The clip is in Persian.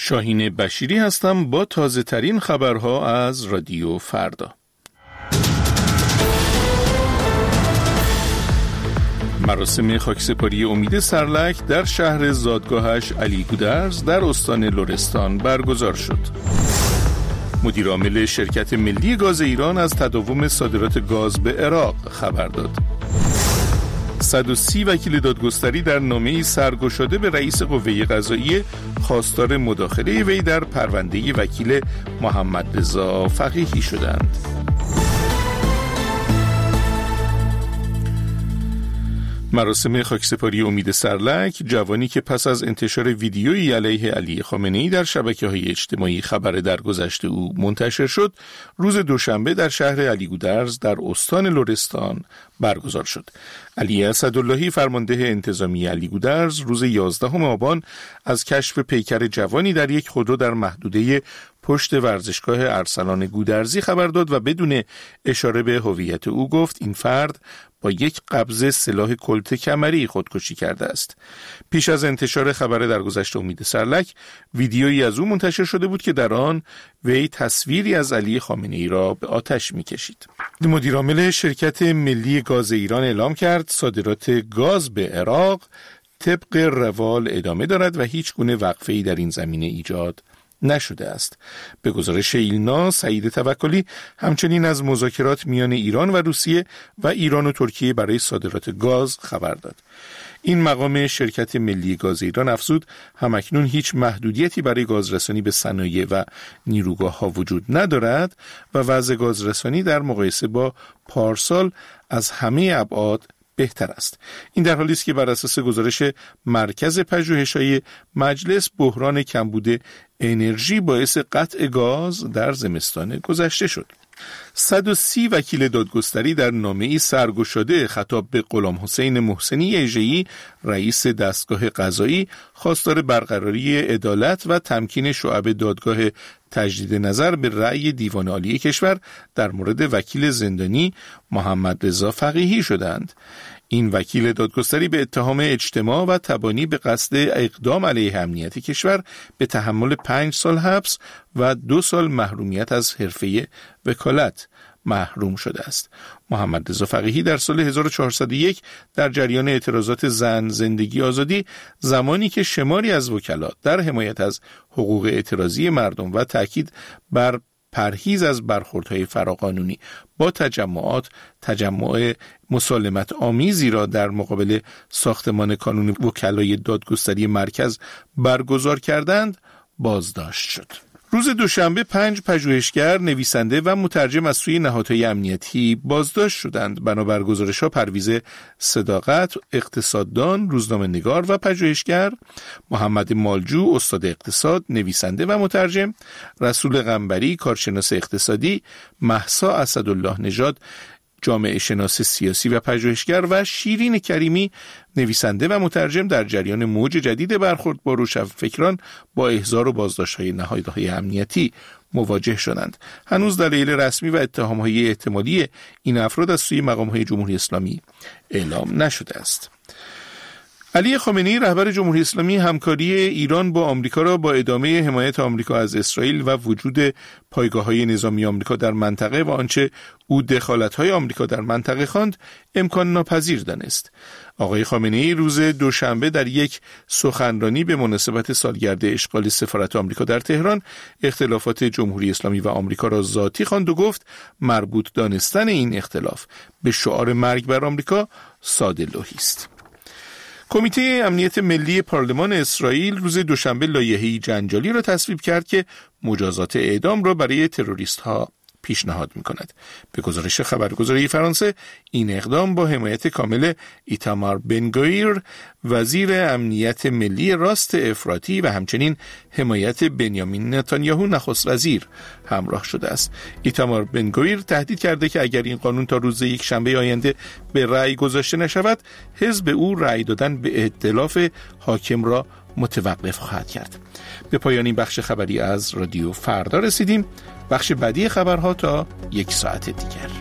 شاهین بشیری هستم با تازه ترین خبرها از رادیو فردا. مراسم خاکسپاری امید سرلک در شهر زادگاهش علی گودرز در استان لرستان برگزار شد. مدیر عامل شرکت ملی گاز ایران از تداوم صادرات گاز به عراق خبر داد. 130 وکیل دادگستری در نامه‌ای سرگشاده به رئیس قوه قضاییه خواستار مداخله وی در پرونده وکیل محمد رضا فقیهی شدند. مراسم خاکسپاری امید سرلک، جوانی که پس از انتشار ویدیویی علیه علی خامنه‌ای در شبکه‌های اجتماعی خبر درگذشت او منتشر شد، روز دوشنبه در شهر علی گودرز در استان لرستان برگزار شد. علی اسداللهی فرمانده انتظامی علی گودرز روز 11 آبان از کشف پیکر جوانی در یک خودرو در محدوده پشت ورزشگاه ارسلان گودرزی خبر داد و بدون اشاره به هویت او گفت این فرد با یک قبض سلاح کلت کمری خودکشی کرده است. پیش از انتشار خبر درگذشت امید سرلک، ویدیویی از او منتشر شده بود که در آن وی تصویری از علی خامنه‌ای را به آتش می‌کشید. مدیر عامل شرکت ملی گاز ایران اعلام کرد صادرات گاز به عراق طبق روال ادامه دارد و هیچ گونه وقفه‌ای در این زمینه ایجاد نشده است. به گزارش ایلنا، سعید توکلی همچنین از مذاکرات میان ایران و روسیه و ایران و ترکیه برای صادرات گاز خبر داد. این مقام شرکت ملی گاز ایران افزود همکنون هیچ محدودیتی برای گازرسانی به صنایع و نیروگاه‌ها وجود ندارد و وضع گازرسانی در مقایسه با پارسال از همه ابعاد بهتر است. این در حالی است که بر اساس گزارش مرکز پژوهش‌های مجلس بحران کمبود انرژی باعث قطع گاز در زمستان گذشته شد. 130 وکیل دادگستری در نامه‌ای سرگشاده خطاب به غلام حسین محسنی اژه‌ای رئیس دستگاه قضایی خواستار برقراری عدالت و تمکین شعب دادگاه تجدید نظر به رأی دیوان عالی کشور در مورد وکیل زندانی محمد رضا فقیهی شدند. این وکیل دادگستری به اتهام اجتماع و تبانی به قصد اقدام علیه امنیت کشور به تحمل 5 سال حبس و 2 سال محرومیت از حرفه وکالت محروم شده است. محمد رضا فقیهی در سال 1401 در جریان اعتراضات زن زندگی آزادی، زمانی که شماری از وکلا در حمایت از حقوق اعتراضی مردم و تاکید بر پرهیز از برخوردهای فراقانونی با تجمع مسالمت آمیزی را در مقابل ساختمان کانون وکلای دادگستری مرکز برگزار کردند، بازداشت شد. روز دوشنبه 5 پژوهشگر، نویسنده و مترجم از سوی نهادهای امنیتی بازداشت شدند. بنابر گزارش‌ها پرویز صداقت، اقتصاددان، روزنامه‌نگار و پژوهشگر، محمد مالجو، استاد اقتصاد، نویسنده و مترجم، رسول قنبری، کارشناس اقتصادی، مهسا اسدالله نژاد، جامعه شناس سیاسی و پژوهشگر و شیرین کریمی، نویسنده و مترجم، در جریان موج جدید برخورد با روشنفکران با احضار و بازداشت‌های نهادهای امنیتی مواجه شدند. هنوز دلایل رسمی و اتهام‌های احتمالی این افراد از سوی مقام‌های جمهوری اسلامی اعلام نشده است. علی خامنه‌ای رهبر جمهوری اسلامی همکاری ایران با آمریکا را با ادامه حمایت آمریکا از اسرائیل و وجود پایگاه‌های نظامی آمریکا در منطقه و آنچه او دخالت‌های آمریکا در منطقه خواند امکان ناپذیر دانست. آقای خامنه‌ای روز دوشنبه در یک سخنرانی به مناسبت سالگرد اشغال سفارت آمریکا در تهران اختلافات جمهوری اسلامی و آمریکا را ذاتی خواند و گفت مربوط دانستن این اختلاف به شعار مرگ بر آمریکا ساده لوحی است. کمیته امنیت ملی پارلمان اسرائیل روز دوشنبه لایحه‌ای جنجالی را تصویب کرد که مجازات اعدام را برای تروریست‌ها پیشنهاد می‌کند. به گزارش خبرگزاری فرانسه، این اقدام با حمایت کامل ایتامار بن-گویر وزیر امنیت ملی راست افراطی و همچنین حمایت بنیامین نتانیاهو نخست وزیر همراه شده است. ایتامار بن-گویر تهدید کرده که اگر این قانون تا روز یک شنبه آینده به رأی گذاشته نشود، حزب او رأی دادن به ائتلاف حاکم را متوقف خواهد کرد. به پایان این بخش خبری از رادیو فردا رسیدیم. بخش بعدی خبرها تا 1 ساعت دیگر.